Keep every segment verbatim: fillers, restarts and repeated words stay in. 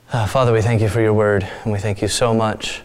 Uh, Father, we thank you for your word, and we thank you so much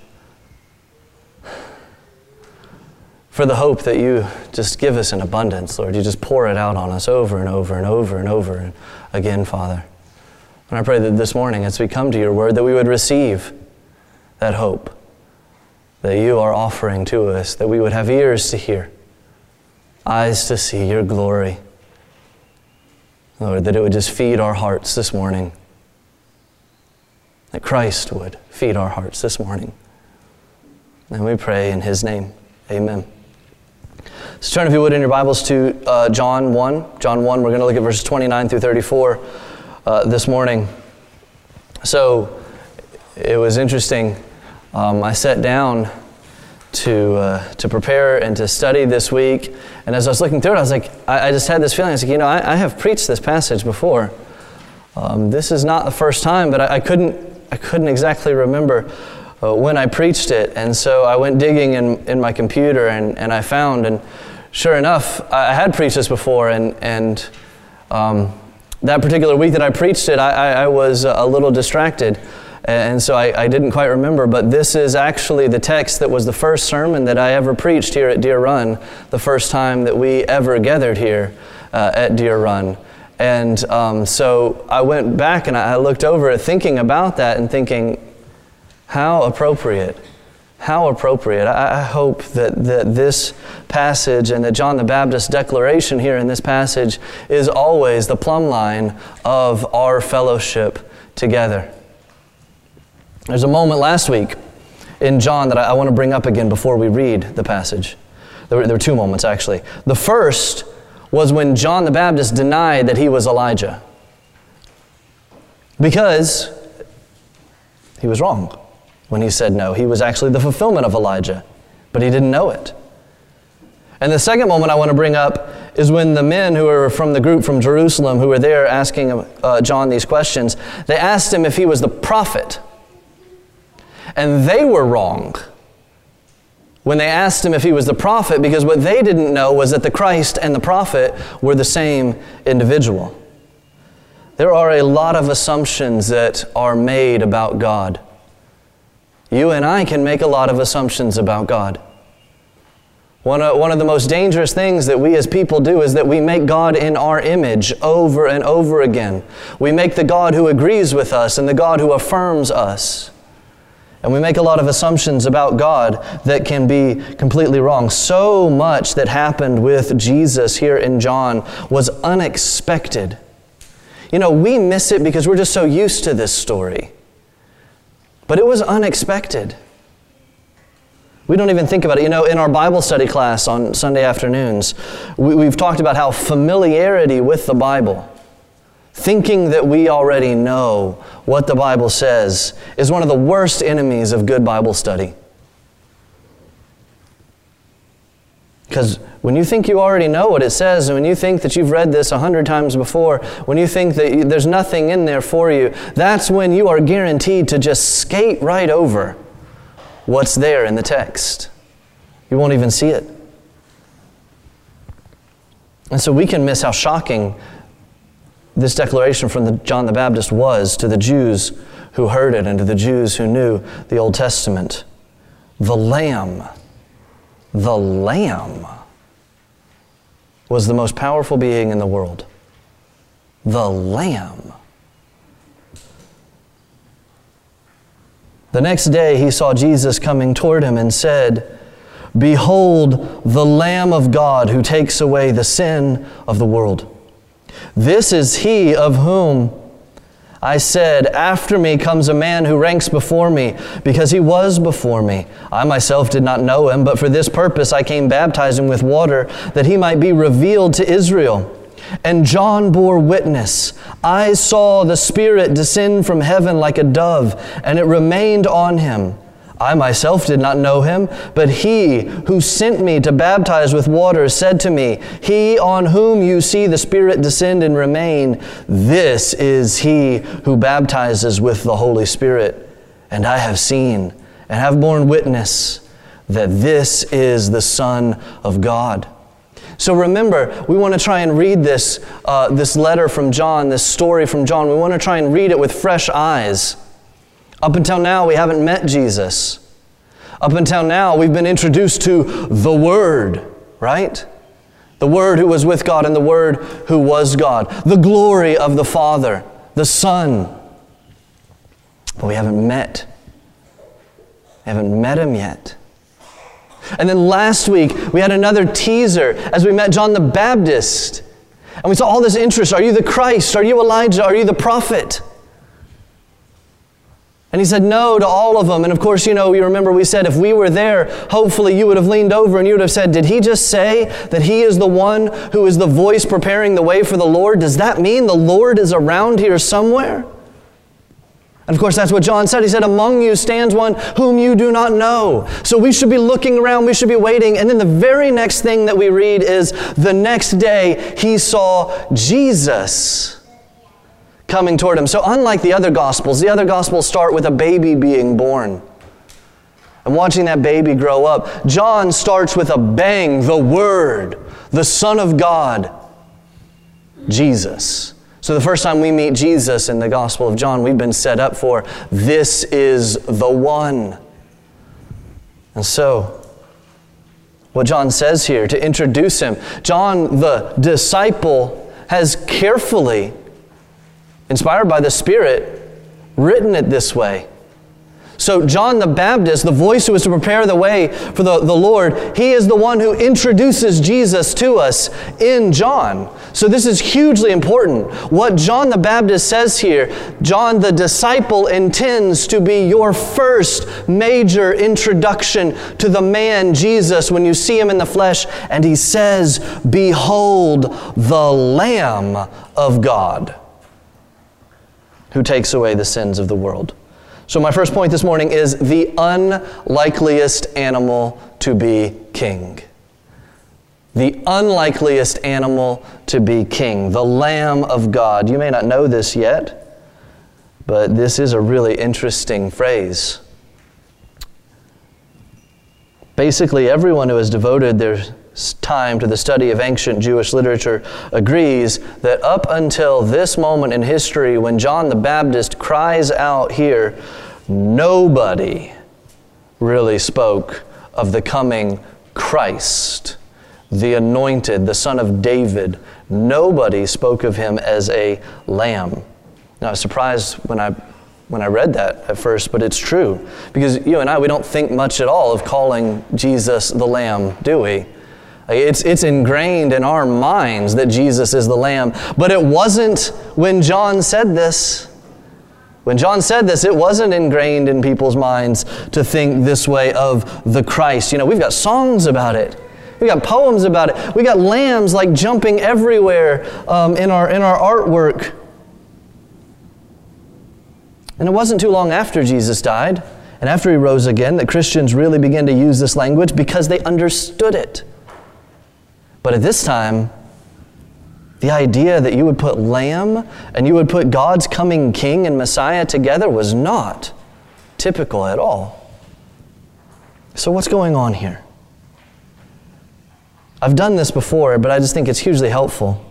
for the hope that you just give us in abundance, Lord. You just pour it out on us over and over and over and over again, Father. And I pray that this morning, as we come to your word, that we would receive that hope that you are offering to us, that we would have ears to hear, eyes to see your glory. Lord, that it would just feed our hearts this morning. That Christ would feed our hearts this morning. And we pray in His name. Amen. So turn, if you would, in your Bibles to uh, John one. John one, we're going to look at verses twenty-nine through thirty-four uh, this morning. So it was interesting. Um, I sat down to uh, to prepare and to study this week. And as I was looking through it, I was like, I, I just had this feeling. I was like, you know, I, I have preached this passage before. Um, this is not the first time, but I, I couldn't I couldn't exactly remember uh, when I preached it. And so I went digging in, in my computer and, and I found, and sure enough, I had preached this before. And, and um, that particular week that I preached it, I, I, I was a little distracted. And so I, I didn't quite remember, but this is actually the text that was the first sermon that I ever preached here at Deer Run, the first time that we ever gathered here uh, at Deer Run. And um, so I went back and I looked over it thinking about that and thinking, how appropriate, how appropriate. I, I hope that, that this passage and that John the Baptist's declaration here in this passage is always the plumb line of our fellowship together. There's a moment last week in John that I, I want to bring up again before we read the passage. There were, there were two moments, actually. The first was when John the Baptist denied that he was Elijah. Because he was wrong when he said no. He was actually the fulfillment of Elijah, but he didn't know it. And the second moment I want to bring up is when the men who were from the group from Jerusalem who were there asking uh, John these questions, they asked him if he was the prophet. And they were wrong when they asked him if he was the prophet, because what they didn't know was that the Christ and the prophet were the same individual. There are a lot of assumptions that are made about God. You and I can make a lot of assumptions about God. One of, one of the most dangerous things that we as people do is that we make God in our image over and over again. We make the God who agrees with us and the God who affirms us. And we make a lot of assumptions about God that can be completely wrong. So much that happened with Jesus here in John was unexpected. You know, we miss it because we're just so used to this story. But it was unexpected. We don't even think about it. You know, in our Bible study class on Sunday afternoons, we, we've talked about how familiarity with the Bible, thinking that we already know what the Bible says, is one of the worst enemies of good Bible study. Because when you think you already know what it says, and when you think that you've read this a hundred times before, when you think that there's nothing in there for you, that's when you are guaranteed to just skate right over what's there in the text. You won't even see it. And so we can miss how shocking this declaration from the, John the Baptist was to the Jews who heard it and to the Jews who knew the Old Testament. The Lamb, the Lamb was the most powerful being in the world. The Lamb. The next day he saw Jesus coming toward him and said, "Behold, the Lamb of God who takes away the sin of the world. This is he of whom I said, after me comes a man who ranks before me, because he was before me. I myself did not know him, but for this purpose I came baptizing with water, that he might be revealed to Israel. And John bore witness. I saw the Spirit descend from heaven like a dove, and it remained on him. I myself did not know him, but he who sent me to baptize with water said to me, he on whom you see the Spirit descend and remain, this is he who baptizes with the Holy Spirit. And I have seen and have borne witness that this is the Son of God." So remember, we want to try and read this, uh, this letter from John, this story from John. We want to try and read it with fresh eyes. Up until now, we haven't met Jesus. Up until now, we've been introduced to the Word, right? The Word who was with God and the Word who was God. The glory of the Father, the Son. But we haven't met. We haven't met Him yet. And then last week, we had another teaser as we met John the Baptist. And we saw all this interest. Are you the Christ? Are you Elijah? Are you the prophet? And he said no to all of them. And of course, you know, you remember we said if we were there, hopefully you would have leaned over and you would have said, did he just say that he is the one who is the voice preparing the way for the Lord? Does that mean the Lord is around here somewhere? And of course, that's what John said. He said, among you stands one whom you do not know. So we should be looking around, we should be waiting. And then the very next thing that we read is the next day he saw Jesus coming toward him. So unlike the other Gospels, the other Gospels start with a baby being born and watching that baby grow up. John starts with a bang, the Word, the Son of God, Jesus. So the first time we meet Jesus in the Gospel of John, we've been set up for, this is the one. And so, what John says here to introduce him, John the disciple has carefully, inspired by the Spirit, written it this way. So John the Baptist, the voice who is to prepare the way for the, the Lord, he is the one who introduces Jesus to us in John. So this is hugely important. What John the Baptist says here, John the disciple intends to be your first major introduction to the man Jesus when you see him in the flesh. And he says, behold the Lamb of God who takes away the sins of the world. So my first point this morning is the unlikeliest animal to be king. The unlikeliest animal to be king, the Lamb of God. You may not know this yet, but this is a really interesting phrase. Basically, everyone who has devoted their time to the study of ancient Jewish literature agrees that up until this moment in history when John the Baptist cries out here, nobody really spoke of the coming Christ, the anointed, the Son of David. Nobody spoke of him as a lamb. Now, I was surprised when I when I read that at first, but it's true. Because you and I, we don't think much at all of calling Jesus the Lamb, do we? It's, it's ingrained in our minds that Jesus is the Lamb. But it wasn't when John said this. When John said this, it wasn't ingrained in people's minds to think this way of the Christ. You know, we've got songs about it. We've got poems about it. We got lambs like jumping everywhere um, in our in our artwork. And it wasn't too long after Jesus died and after he rose again that Christians really began to use this language because they understood it. But at this time, the idea that you would put lamb and you would put God's coming king and Messiah together was not typical at all. So what's going on here? I've done this before, but I just think it's hugely helpful.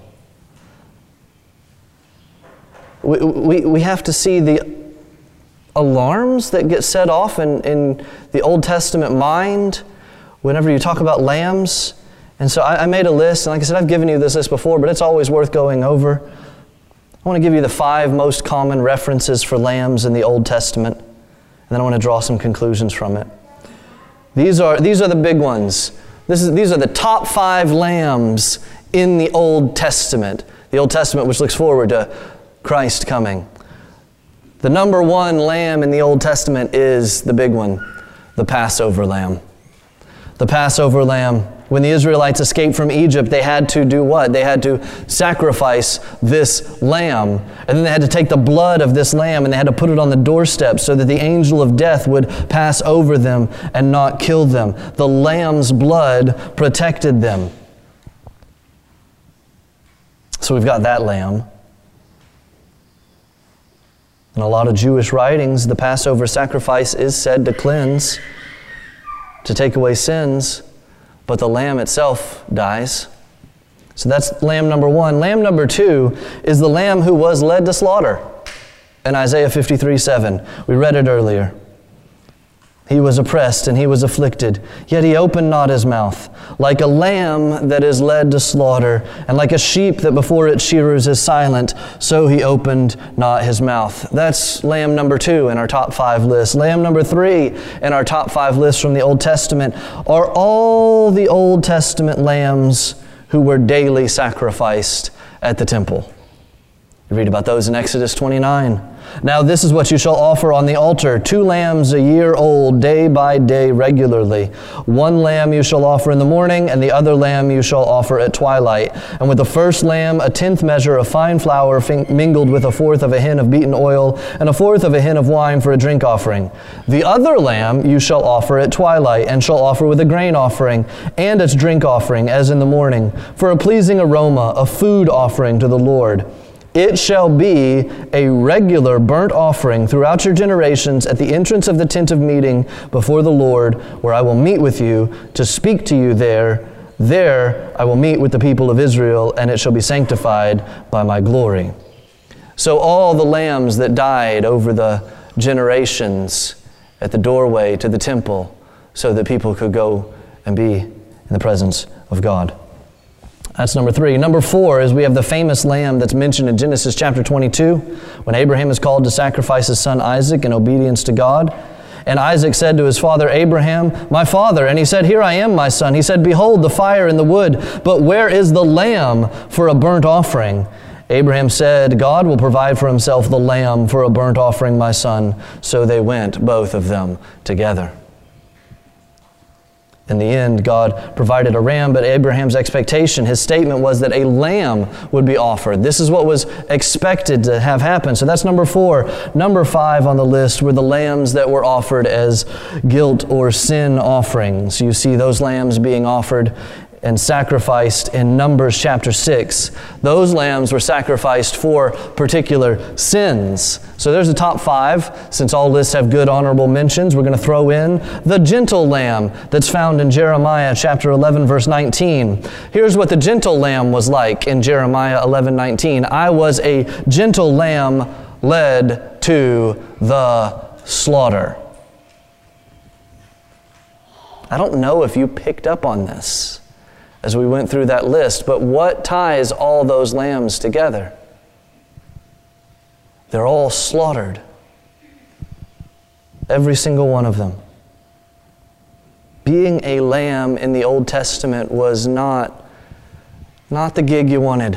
We, we, we have to see the alarms that get set off in, in the Old Testament mind whenever you talk about lambs. And so I, I made a list, and like I said, I've given you this list before, but it's always worth going over. I want to give you the five most common references for lambs in the Old Testament, and then I want to draw some conclusions from it. These are, these are the big ones. This is, these are the top five lambs in the Old Testament. The Old Testament which looks forward to Christ coming. The number one lamb in the Old Testament is the big one, the Passover lamb. The Passover lamb. When the Israelites escaped from Egypt, they had to do what? They had to sacrifice this lamb. And then they had to take the blood of this lamb and they had to put it on the doorstep so that the angel of death would pass over them and not kill them. The lamb's blood protected them. So we've got that lamb. In a lot of Jewish writings, the Passover sacrifice is said to cleanse, to take away sins, but the lamb itself dies. So that's lamb number one. Lamb number two is the lamb who was led to slaughter. In Isaiah fifty-three seven, we read it earlier. He was oppressed and he was afflicted, yet he opened not his mouth. Like a lamb that is led to slaughter, and like a sheep that before its shearers is silent, so he opened not his mouth. That's lamb number two in our top five list. Lamb number three in our top five list from the Old Testament are all the Old Testament lambs who were daily sacrificed at the temple. You read about those in Exodus twenty-nine. Now this is what you shall offer on the altar, two lambs a year old, day by day regularly. One lamb you shall offer in the morning, and the other lamb you shall offer at twilight. And with the first lamb a tenth measure of fine flour mingled with a fourth of a hin of beaten oil, and a fourth of a hin of wine for a drink offering. The other lamb you shall offer at twilight, and shall offer with a grain offering, and its drink offering, as in the morning, for a pleasing aroma, a food offering to the Lord. It shall be a regular burnt offering throughout your generations at the entrance of the tent of meeting before the Lord, where I will meet with you to speak to you there. There I will meet with the people of Israel, and it shall be sanctified by my glory. So all the lambs that died over the generations at the doorway to the temple, so that people could go and be in the presence of God. That's number three. Number four is we have the famous lamb that's mentioned in Genesis chapter twenty-two, when Abraham is called to sacrifice his son Isaac in obedience to God. And Isaac said to his father Abraham, "My father." And he said, "Here I am, my son." He said, "Behold the fire and the wood, but where is the lamb for a burnt offering?" Abraham said, "God will provide for himself the lamb for a burnt offering, my son." So they went, both of them, together. In the end, God provided a ram, but Abraham's expectation, his statement was that a lamb would be offered. This is what was expected to have happen. So that's number four. Number five on the list were the lambs that were offered as guilt or sin offerings. You see those lambs being offered and sacrificed in Numbers chapter six. Those lambs were sacrificed for particular sins. So there's the top five. Since all lists have good honorable mentions, we're going to throw in the gentle lamb that's found in Jeremiah chapter eleven, verse nineteen. Here's what the gentle lamb was like in Jeremiah eleven nineteen. "I was a gentle lamb led to the slaughter." I don't know if you picked up on this as we went through that list, but what ties all those lambs together? They're all slaughtered. Every single one of them. Being a lamb in the Old Testament was not, not the gig you wanted.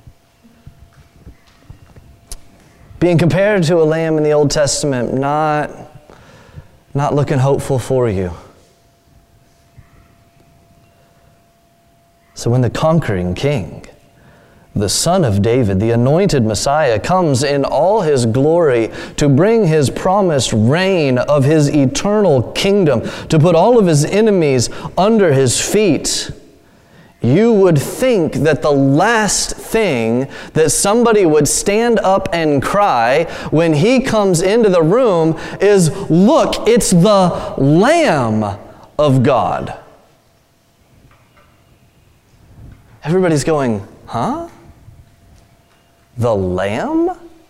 Being compared to a lamb in the Old Testament, not, not looking hopeful for you. So when the conquering king, the Son of David, the anointed Messiah, comes in all his glory to bring his promised reign of his eternal kingdom, to put all of his enemies under his feet, you would think that the last thing that somebody would stand up and cry when he comes into the room is, "Look, it's the Lamb of God." Everybody's going, "Huh? The Lamb?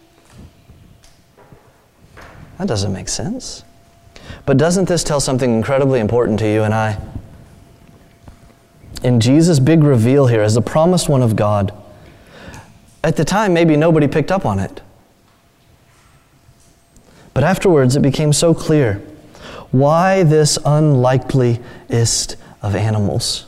That doesn't make sense." But doesn't this tell something incredibly important to you and I? In Jesus' big reveal here as the promised one of God, at the time maybe nobody picked up on it. But afterwards it became so clear. Why this unlikeliest of animals?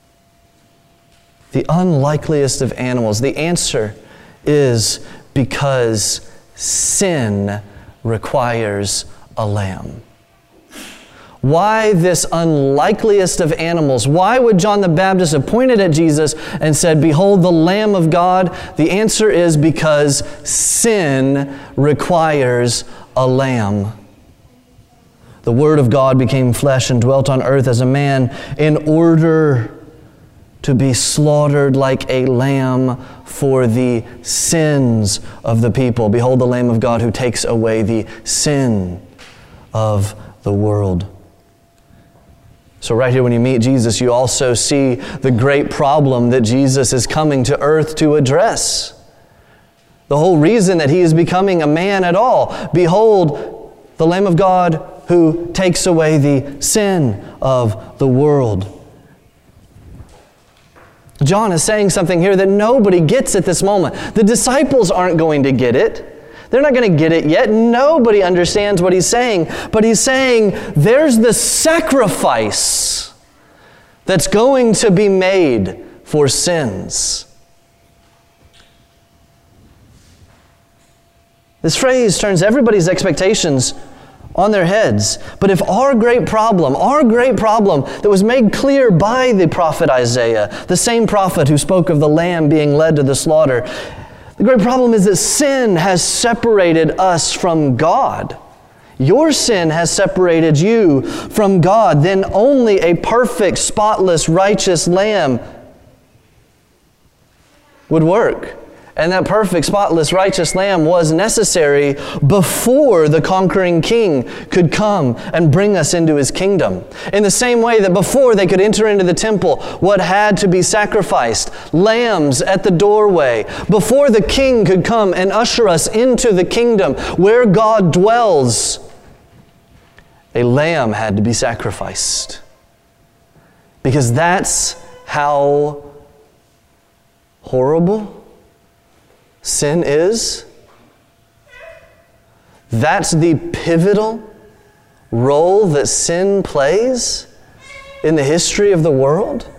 The unlikeliest of animals. The answer is because sin requires a lamb. Why this unlikeliest of animals? Why would John the Baptist have pointed at Jesus and said, "Behold the Lamb of God"? The answer is because sin requires a lamb. The Word of God became flesh and dwelt on earth as a man in order to be slaughtered like a lamb for the sins of the people. Behold the Lamb of God who takes away the sin of the world. So right here when you meet Jesus, you also see the great problem that Jesus is coming to earth to address. The whole reason that he is becoming a man at all. Behold, the Lamb of God who takes away the sin of the world. John is saying something here that nobody gets at this moment. The disciples aren't going to get it. They're not going to get it yet. Nobody understands what he's saying. But he's saying there's the sacrifice that's going to be made for sins. This phrase turns everybody's expectations on their heads. But if our great problem, our great problem that was made clear by the prophet Isaiah, the same prophet who spoke of the lamb being led to the slaughter, the great problem is that sin has separated us from God. Your sin has separated you from God. Then only a perfect, spotless, righteous lamb would work. And that perfect, spotless, righteous lamb was necessary before the conquering king could come and bring us into his kingdom. In the same way that before they could enter into the temple, what had to be sacrificed? Lambs at the doorway. Before the king could come and usher us into the kingdom where God dwells, a lamb had to be sacrificed. Because that's how horrible sin is. That's the pivotal role that sin plays in the history of the world.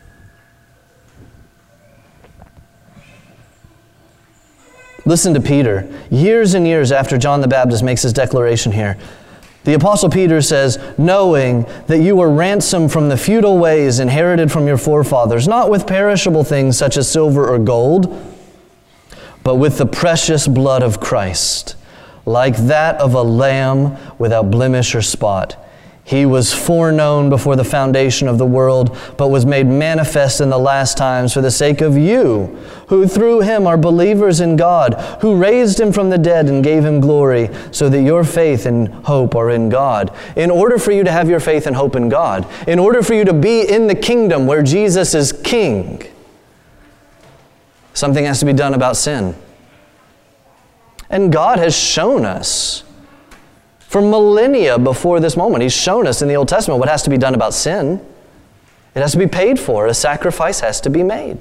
Listen to Peter. Years and years after John the Baptist makes his declaration here, the Apostle Peter says, knowing that you were ransomed from the futile ways inherited from your forefathers, not with perishable things such as silver or gold, but with the precious blood of Christ, like that of a lamb without blemish or spot. He was foreknown before the foundation of the world, but was made manifest in the last times for the sake of you, who through him are believers in God, who raised him from the dead and gave him glory, so that your faith and hope are in God. In order for you to have your faith and hope in God, in order for you to be in the kingdom where Jesus is king, something has to be done about sin. And God has shown us for millennia before this moment. He's shown us in the Old Testament what has to be done about sin. It has to be paid for. A sacrifice has to be made.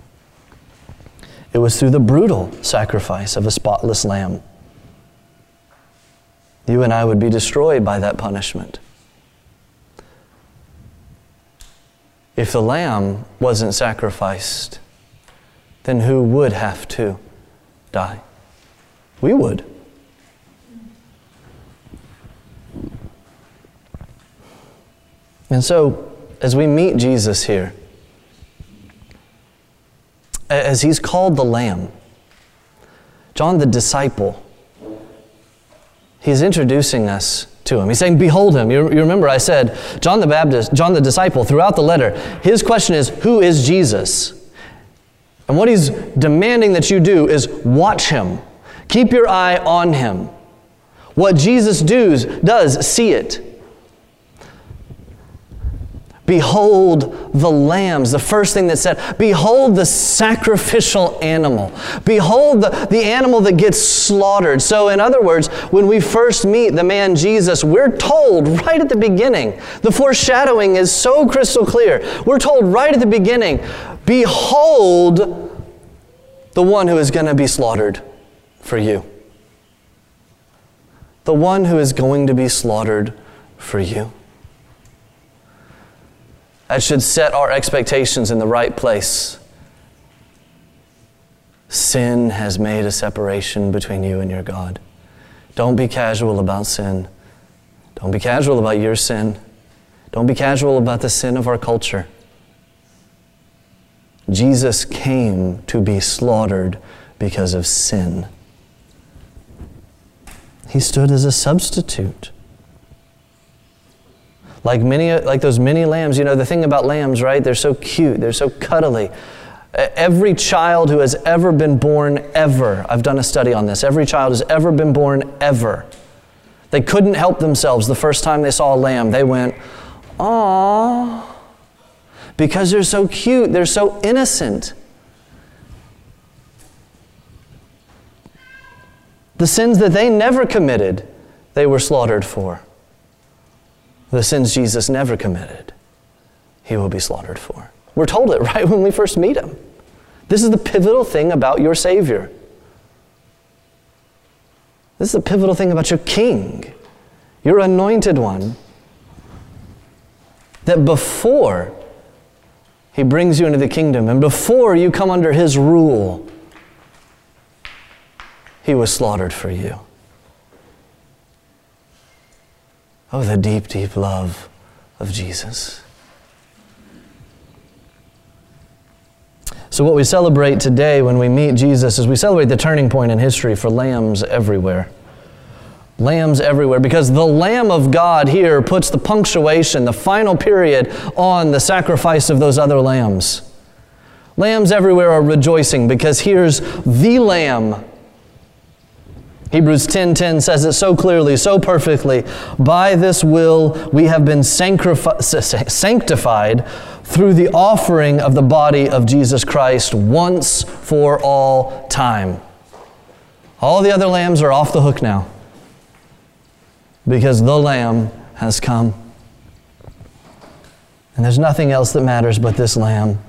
It was through the brutal sacrifice of a spotless lamb. You and I would be destroyed by that punishment. If the lamb wasn't sacrificed, then who would have to die? We would. And so, as we meet Jesus here, as he's called the Lamb, John the disciple, he's introducing us to him. He's saying, behold him. You, you remember I said, John the Baptist, John the disciple, throughout the letter, his question is, who is Jesus? And what he's demanding that you do is watch him. Keep your eye on him. What Jesus does, does see it. Behold the lambs. The first thing that said, behold the sacrificial animal. Behold the, the animal that gets slaughtered. So in other words, when we first meet the man Jesus, we're told right at the beginning, the foreshadowing is so crystal clear. We're told right at the beginning, behold the one who is going to be slaughtered for you. The one who is going to be slaughtered for you. That should set our expectations in the right place. Sin has made a separation between you and your God. Don't be casual about sin. Don't be casual about your sin. Don't be casual about the sin of our culture. Jesus came to be slaughtered because of sin. He stood as a substitute. Like many, like those many lambs, you know, the thing about lambs, right? They're so cute. They're so cuddly. Every child who has ever been born ever, I've done a study on this, every child who's ever been born ever, they couldn't help themselves the first time they saw a lamb. They went, aww, because they're so cute. They're so innocent. The sins that they never committed, they were slaughtered for. The sins Jesus never committed, he will be slaughtered for. We're told it right when we first meet him. This is the pivotal thing about your Savior. This is the pivotal thing about your King, your anointed one, that before he brings you into the kingdom and before you come under his rule, he was slaughtered for you. Oh, the deep, deep love of Jesus. So what we celebrate today when we meet Jesus is we celebrate the turning point in history for lambs everywhere. Lambs everywhere, because the Lamb of God here puts the punctuation, the final period on the sacrifice of those other lambs. Lambs everywhere are rejoicing because here's the Lamb. Hebrews ten ten says it so clearly, so perfectly. By this will we have been sanctified through the offering of the body of Jesus Christ once for all time. All the other lambs are off the hook now, because the Lamb has come. And there's nothing else that matters but this Lamb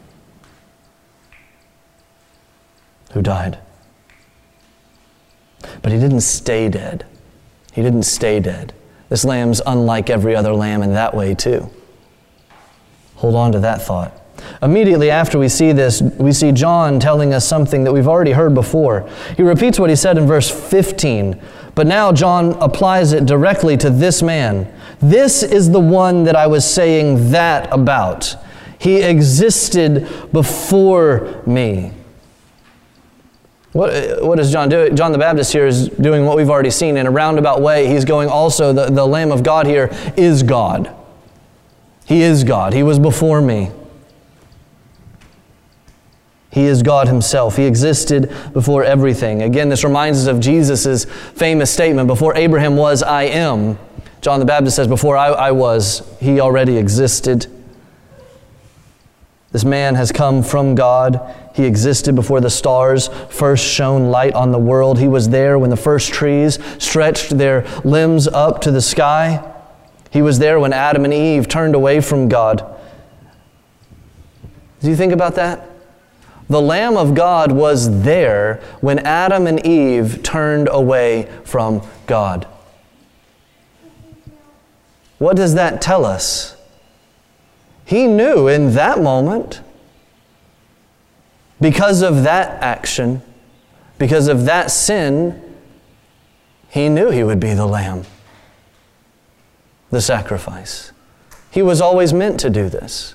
who died. But he didn't stay dead. He didn't stay dead. This lamb's unlike every other lamb in that way too. Hold on to that thought. Immediately after we see this, we see John telling us something that we've already heard before. He repeats what he said in verse fifteen. But now John applies it directly to this man. This is the one that I was saying that about. He existed before me. What, what does John do? John the Baptist here is doing what we've already seen in a roundabout way. He's going also, the, the Lamb of God here is God. He is God. He was before me. He is God himself. He existed before everything. Again, this reminds us of Jesus' famous statement, before Abraham was, I am. John the Baptist says, before I, I was, he already existed. This man has come from God. He existed before the stars first shone light on the world. He was there when the first trees stretched their limbs up to the sky. He was there when Adam and Eve turned away from God. Do you think about that? The Lamb of God was there when Adam and Eve turned away from God. What does that tell us? He knew in that moment, because of that action, because of that sin, he knew he would be the Lamb, the sacrifice. He was always meant to do this.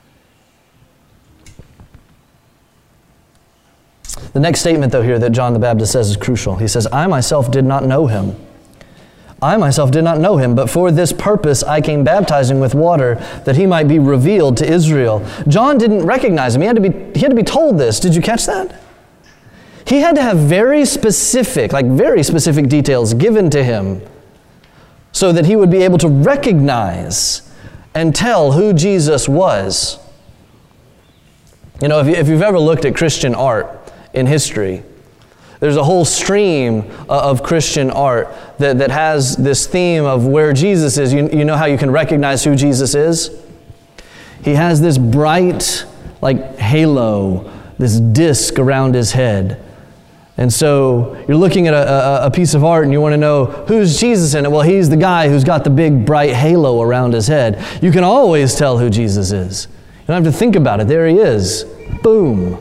The next statement, though, here that John the Baptist says is crucial. He says, I myself did not know him. I myself did not know him, but for this purpose I came baptizing with water, that he might be revealed to Israel. John didn't recognize him. He had to be, he had to be told this. Did you catch that? He had to have very specific, like very specific details given to him so that he would be able to recognize and tell who Jesus was. You know, if, you, if you've ever looked at Christian art in history, there's a whole stream of Christian art that, that has this theme of where Jesus is. You, you know how you can recognize who Jesus is? He has this bright, like halo, this disc around his head. And so you're looking at a, a, a piece of art and you want to know, who's Jesus in it? Well, he's the guy who's got the big bright halo around his head. You can always tell who Jesus is. You don't have to think about it. There he is. Boom.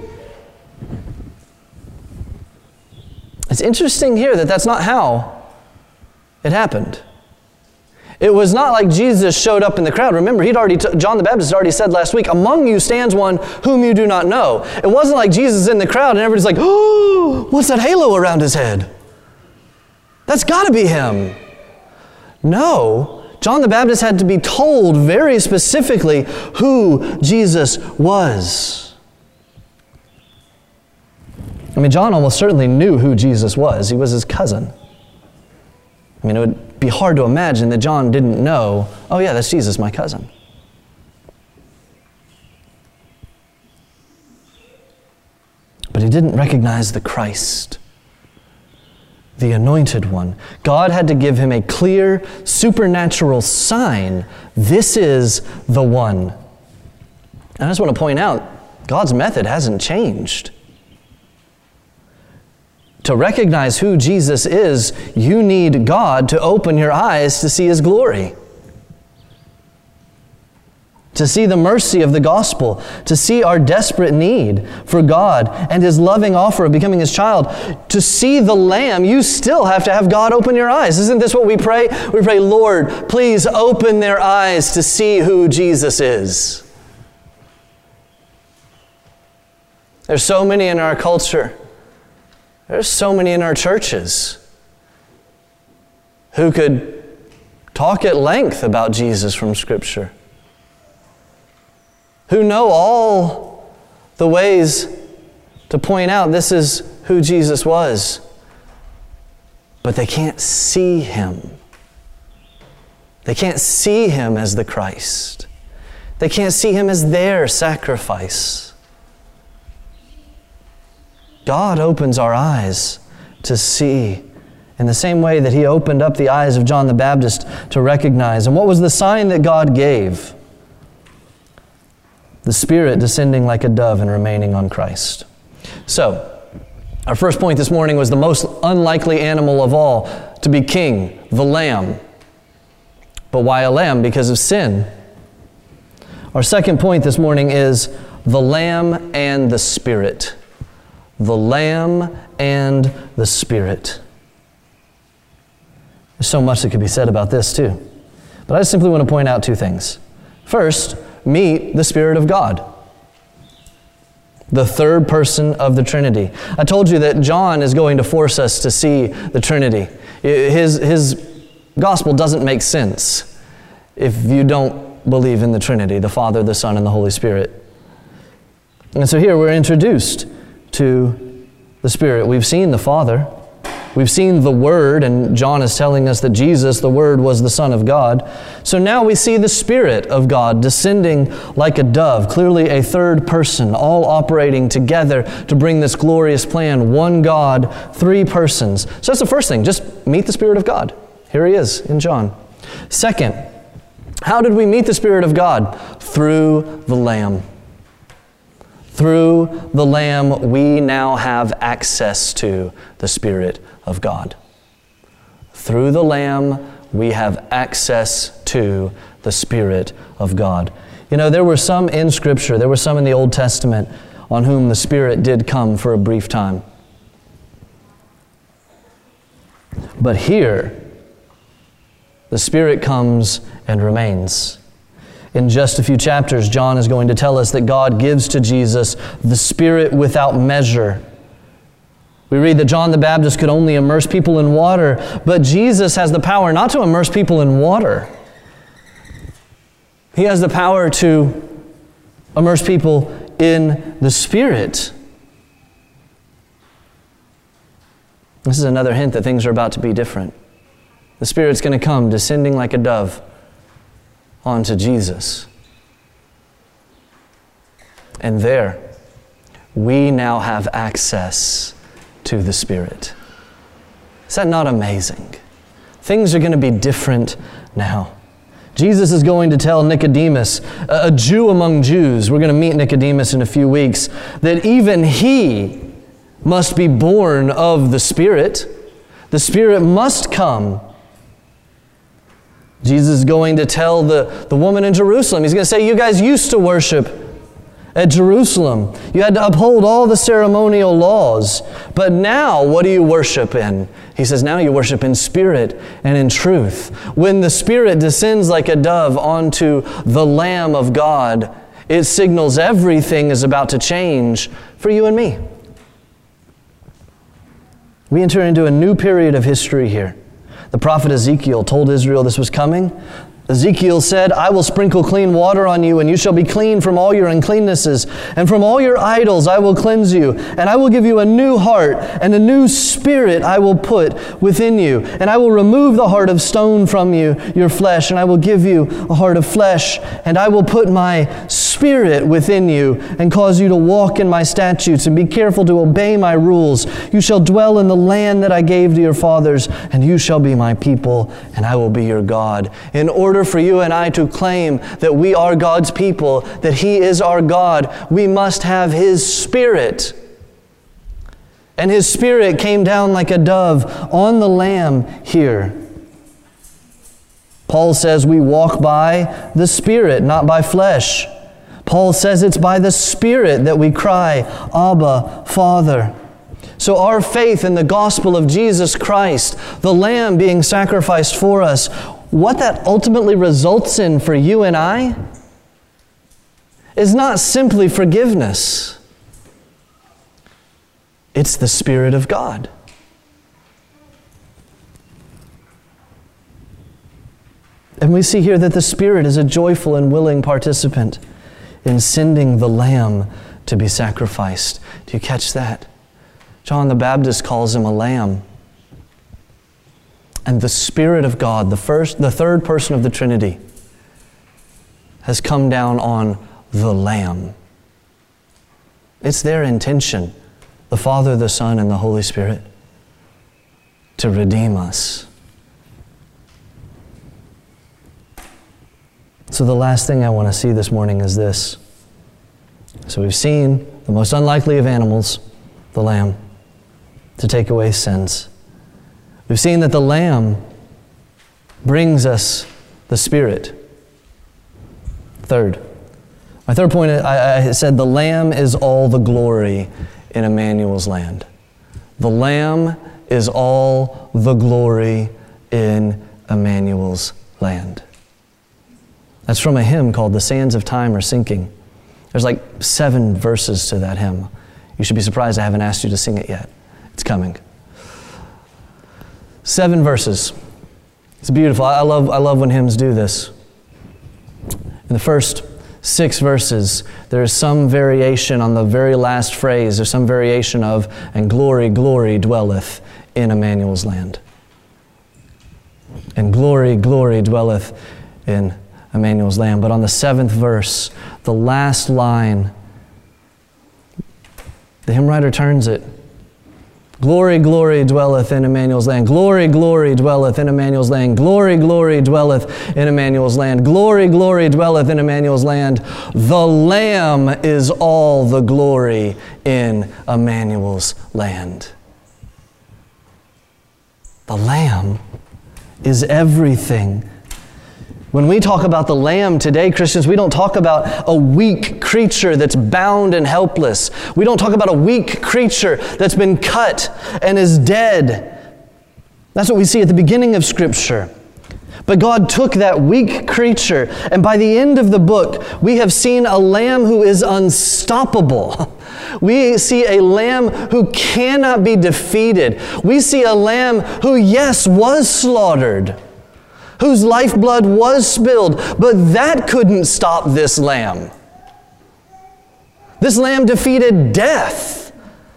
It's interesting here that that's not how it happened. It was not like Jesus showed up in the crowd. Remember, he'd already t- John the Baptist already said last week, among you stands one whom you do not know. It wasn't like Jesus is in the crowd and everybody's like, oh, what's that halo around his head? That's got to be him. No, John the Baptist had to be told very specifically who Jesus was. I mean, John almost certainly knew who Jesus was. He was his cousin. I mean, it would be hard to imagine that John didn't know, oh yeah, that's Jesus, my cousin. But he didn't recognize the Christ. the Anointed One. God had to give him a clear, supernatural sign. This is the one. And I just want to point out, God's method hasn't changed. To recognize who Jesus is, you need God to open your eyes to see His glory. To see the mercy of the gospel, to see our desperate need for God and His loving offer of becoming His child. To see the Lamb, you still have to have God open your eyes. Isn't this what we pray? We pray, Lord, please open their eyes to see who Jesus is. There's so many in our culture, there's so many in our churches who could talk at length about Jesus from Scripture, who know all the ways to point out this is who Jesus was, but they can't see Him. They can't see Him as the Christ. They can't see Him as their sacrifice. God opens our eyes to see in the same way that He opened up the eyes of John the Baptist to recognize. And what was the sign that God gave? The Spirit descending like a dove and remaining on Christ. So, our first point this morning was the most unlikely animal of all to be king, the lamb. But why a lamb? Because of sin. Our second point this morning is the Lamb and the Spirit. The Lamb and the Spirit. There's so much that could be said about this too. But I just simply want to point out two things. First, meet the Spirit of God, the third person of the Trinity. I told you that John is going to force us to see the Trinity. His, his gospel doesn't make sense if you don't believe in the Trinity, the Father, the Son, and the Holy Spirit. And so here we're introduced to the Spirit. We've seen the Father. We've seen the Word, and John is telling us that Jesus, the Word, was the Son of God. So now we see the Spirit of God descending like a dove, clearly a third person, all operating together to bring this glorious plan. One God, three persons. So that's the first thing. Just meet the Spirit of God. Here He is in John. Second, how did we meet the Spirit of God? Through the Lamb. Through the Lamb, we now have access to the Spirit of God. Through the Lamb, we have access to the Spirit of God. You know, there were some in Scripture, there were some in the Old Testament on whom the Spirit did come for a brief time. But here, the Spirit comes and remains. In just a few chapters, John is going to tell us that God gives to Jesus the Spirit without measure. We read that John the Baptist could only immerse people in water, but Jesus has the power not to immerse people in water. He has the power to immerse people in the Spirit. This is another hint that things are about to be different. The Spirit's going to come descending like a dove onto Jesus. And there, we now have access to the Spirit. Is that not amazing? Things are going to be different now. Jesus is going to tell Nicodemus, a Jew among Jews, we're going to meet Nicodemus in a few weeks, that even he must be born of the Spirit. The Spirit must come. Jesus is going to tell the, the woman in Jerusalem, He's going to say, you guys used to worship at Jerusalem. You had to uphold all the ceremonial laws. But now, what do you worship in? He says, now you worship in spirit and in truth. When the Spirit descends like a dove onto the Lamb of God, it signals everything is about to change for you and me. We enter into a new period of history here. The prophet Ezekiel told Israel this was coming. Ezekiel said, I will sprinkle clean water on you, and you shall be clean from all your uncleannesses. And from all your idols I will cleanse you. And I will give you a new heart, and a new spirit I will put within you. And I will remove the heart of stone from you, your flesh, and I will give you a heart of flesh. And I will put my spirit within you, and cause you to walk in my statutes, and be careful to obey my rules. You shall dwell in the land that I gave to your fathers, and you shall be my people, and I will be your God. In order for you and I to claim that we are God's people, that He is our God, we must have His Spirit. And His Spirit came down like a dove on the Lamb here. Paul says we walk by the Spirit, not by flesh. Paul says it's by the Spirit that we cry, Abba, Father. So our faith in the gospel of Jesus Christ, the Lamb being sacrificed for us, what that ultimately results in for you and I is not simply forgiveness. It's the Spirit of God. And we see here that the Spirit is a joyful and willing participant in sending the Lamb to be sacrificed. Do you catch that? John the Baptist calls Him a lamb. And the Spirit of God, the first, the third person of the Trinity, has come down on the Lamb. It's their intention, the Father, the Son, and the Holy Spirit, to redeem us. So the last thing I want to see this morning is this. So we've seen the most unlikely of animals, the Lamb, to take away sins. We've seen that the Lamb brings us the Spirit. Third, my third point, I, I said the Lamb is all the glory in Emmanuel's land. The Lamb is all the glory in Emmanuel's land. That's from a hymn called The Sands of Time Are Sinking. There's like seven verses to that hymn. You should be surprised I haven't asked you to sing it yet. It's coming. Seven verses. It's beautiful. I love, I love when hymns do this. In the first six verses, there is some variation on the very last phrase. There's some variation of, and glory, glory dwelleth in Emmanuel's land. And glory, glory dwelleth in Emmanuel's land. But on the seventh verse, the last line, the hymn writer turns it. Glory, glory dwelleth in Emmanuel's land. Glory, glory dwelleth in Emmanuel's land. Glory, glory dwelleth in Emmanuel's land. Glory, glory dwelleth in Emmanuel's land. The Lamb is all the glory in Emmanuel's land. The Lamb is everything. When we talk about the Lamb today, Christians, we don't talk about a weak creature that's bound and helpless. We don't talk about a weak creature that's been cut and is dead. That's what we see at the beginning of Scripture. But God took that weak creature, and by the end of the book, we have seen a Lamb who is unstoppable. We see a Lamb who cannot be defeated. We see a Lamb who, yes, was slaughtered, whose lifeblood was spilled, but that couldn't stop this Lamb. This Lamb defeated death.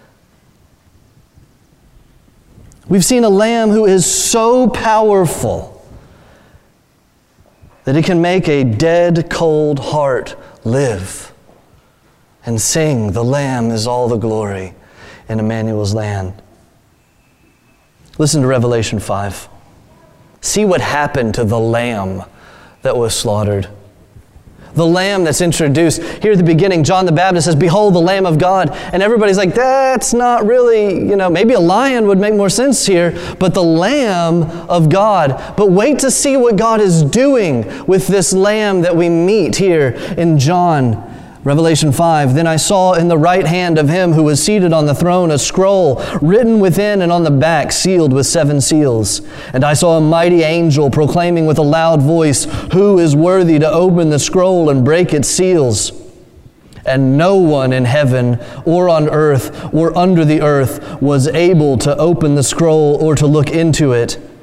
We've seen a Lamb who is so powerful that it can make a dead, cold heart live and sing, the Lamb is all the glory in Emmanuel's land. Listen to Revelation five. See what happened to the Lamb that was slaughtered. The Lamb that's introduced. Here at the beginning, John the Baptist says, behold the Lamb of God. And everybody's like, that's not really, you know, maybe a lion would make more sense here, but the Lamb of God. But wait to see what God is doing with this Lamb that we meet here in John. Revelation five, then I saw in the right hand of him who was seated on the throne a scroll written within and on the back, sealed with seven seals. And I saw a mighty angel proclaiming with a loud voice, who is worthy to open the scroll and break its seals? And no one in heaven or on earth or under the earth was able to open the scroll or to look into it.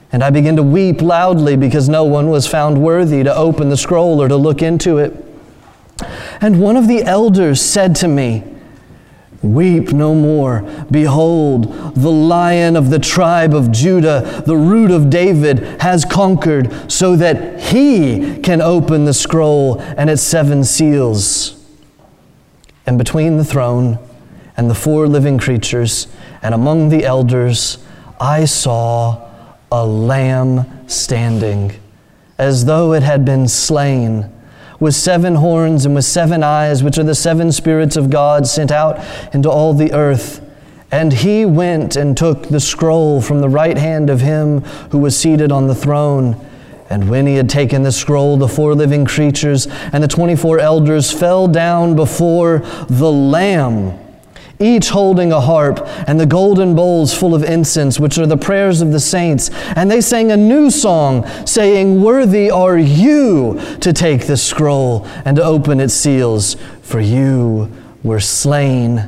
And I began to weep loudly because no one was found worthy to open the scroll or to look into it. And one of the elders said to me, "Weep no more. Behold, the Lion of the tribe of Judah, the Root of David, has conquered so that He can open the scroll and its seven seals." And between the throne and the four living creatures and among the elders, I saw a lamb standing, as though it had been slain, with seven horns and with seven eyes, which are the seven spirits of God sent out into all the earth. And he went and took the scroll from the right hand of him who was seated on the throne. And when he had taken the scroll, the four living creatures and the twenty-four elders fell down before the Lamb, each holding a harp and the golden bowls full of incense, which are the prayers of the saints. And they sang a new song, saying, "Worthy are you to take the scroll and to open its seals, for you were slain.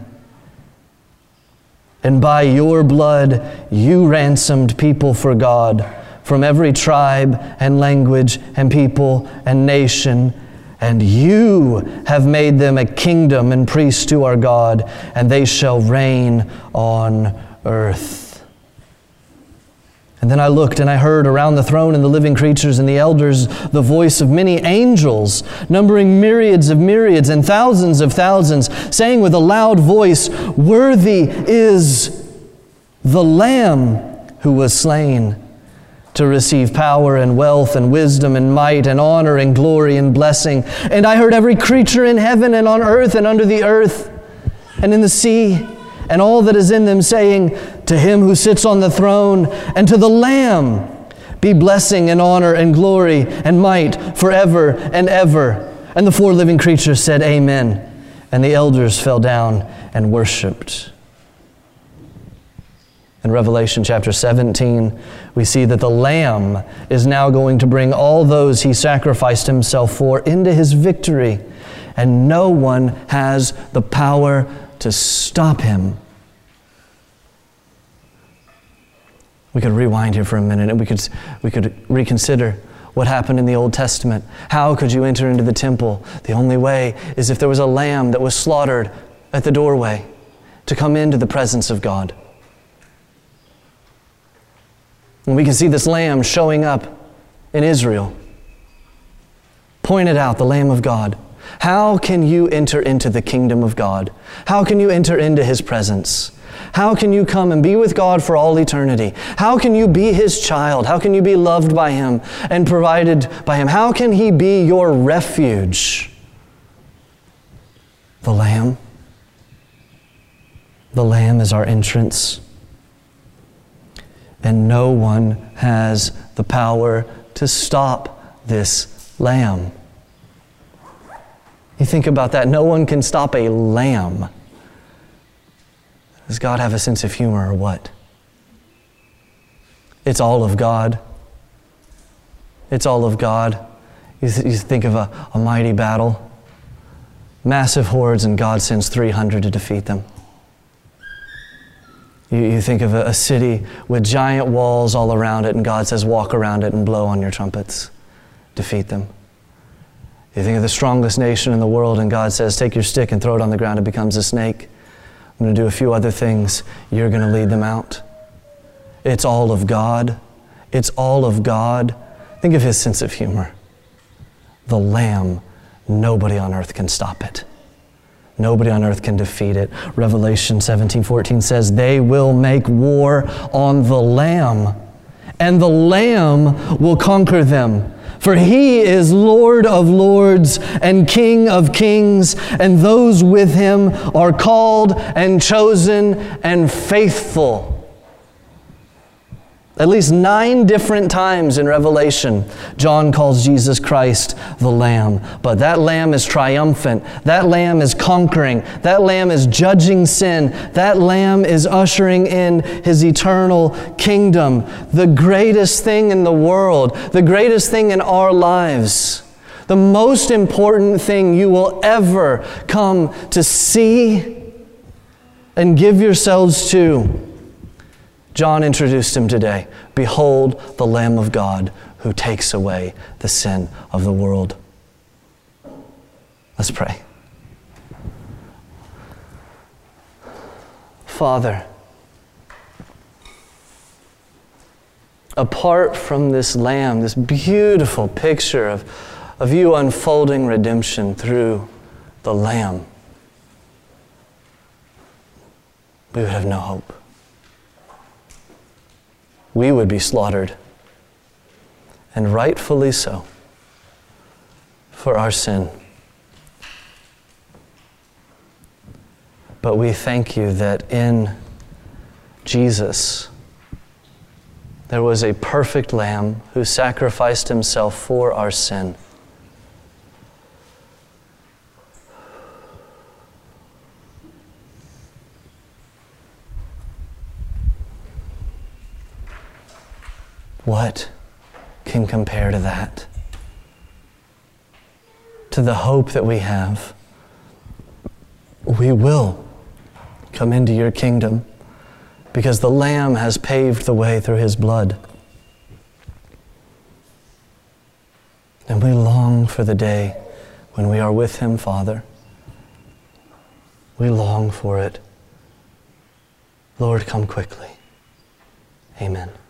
And by your blood you ransomed people for God, from every tribe and language and people and nation. And you have made them a kingdom and priests to our God, and they shall reign on earth." And then I looked and I heard around the throne and the living creatures and the elders the voice of many angels, numbering myriads of myriads and thousands of thousands, saying with a loud voice, "Worthy is the Lamb who was slain to receive power and wealth and wisdom and might and honor and glory and blessing." And I heard every creature in heaven and on earth and under the earth and in the sea and all that is in them saying, "To him who sits on the throne and to the Lamb be blessing and honor and glory and might forever and ever." And the four living creatures said, "Amen." And the elders fell down and worshiped. In Revelation chapter seventeen, we see that the Lamb is now going to bring all those he sacrificed himself for into his victory, and no one has the power to stop him. We could rewind here for a minute and we could, we could reconsider what happened in the Old Testament. How could you enter into the temple? The only way is if there was a lamb that was slaughtered at the doorway to come into the presence of God. And we can see this lamb showing up in Israel. Pointed out, the Lamb of God. How can you enter into the kingdom of God? How can you enter into His presence? How can you come and be with God for all eternity? How can you be His child? How can you be loved by Him and provided by Him? How can He be your refuge? The Lamb. The Lamb is our entrance. And no one has the power to stop this Lamb. You think about that. No one can stop a lamb. Does God have a sense of humor or what? It's all of God. It's all of God. You, th- you think of a, a mighty battle. Massive hordes, and God sends three hundred to defeat them. You, you think of a, a city with giant walls all around it, and God says, walk around it and blow on your trumpets. Defeat them. You think of the strongest nation in the world, and God says, take your stick and throw it on the ground. It becomes a snake. I'm going to do a few other things. You're going to lead them out. It's all of God. It's all of God. Think of His sense of humor. The Lamb, nobody on earth can stop it. Nobody on earth can defeat it. Revelation seventeen fourteen says, they will make war on the Lamb, and the Lamb will conquer them. For He is Lord of lords and King of kings, and those with Him are called and chosen and faithful. At least nine different times in Revelation, John calls Jesus Christ the Lamb. But that Lamb is triumphant. That Lamb is conquering. That Lamb is judging sin. That Lamb is ushering in His eternal kingdom. The greatest thing in the world, the greatest thing in our lives, the most important thing you will ever come to see and give yourselves to. John introduced him today. Behold, the Lamb of God who takes away the sin of the world. Let's pray. Father, apart from this Lamb, this beautiful picture of, of you unfolding redemption through the Lamb, we would have no hope. We would be slaughtered, and rightfully so, for our sin. But we thank you that in Jesus, there was a perfect Lamb who sacrificed himself for our sin. What can compare to that? To the hope that we have. We will come into your kingdom because the Lamb has paved the way through his blood. And we long for the day when we are with him, Father. We long for it. Lord, come quickly. Amen.